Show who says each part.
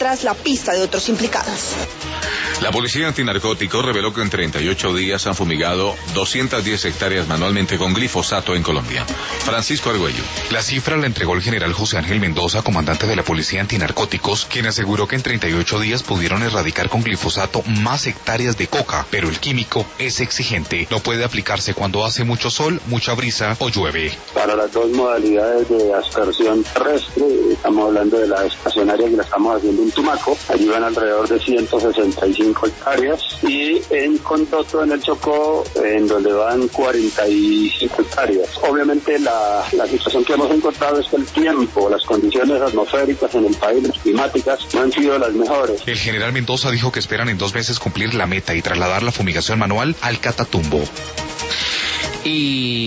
Speaker 1: tras la pista de otros implicados.
Speaker 2: La Policía Antinarcóticos reveló que en 38 días han fumigado 210 hectáreas manualmente con glifosato en Colombia. Francisco Argüello.
Speaker 3: La cifra la entregó el general José Ángel Mendoza, comandante de la Policía Antinarcóticos, quien aseguró que en 38 días pudieron erradicar con glifosato más hectáreas de coca, pero el químico es exigente. No puede aplicarse cuando hace mucho sol, mucha brisa o llueve.
Speaker 4: Para las dos modalidades de aspersión terrestre, estamos hablando de la estacionaria que la estamos haciendo en Tumaco, allí van alrededor de 165 hectáreas, y en Condoto, en el Chocó, en donde van 45 hectáreas. Obviamente la situación que hemos encontrado es que el tiempo, las condiciones atmosféricas en el país, las climáticas, no han sido las mejores.
Speaker 3: El general Mendoza dijo que esperan en 2 meses cumplir la meta y trasladar la fumigación manual al Catatumbo.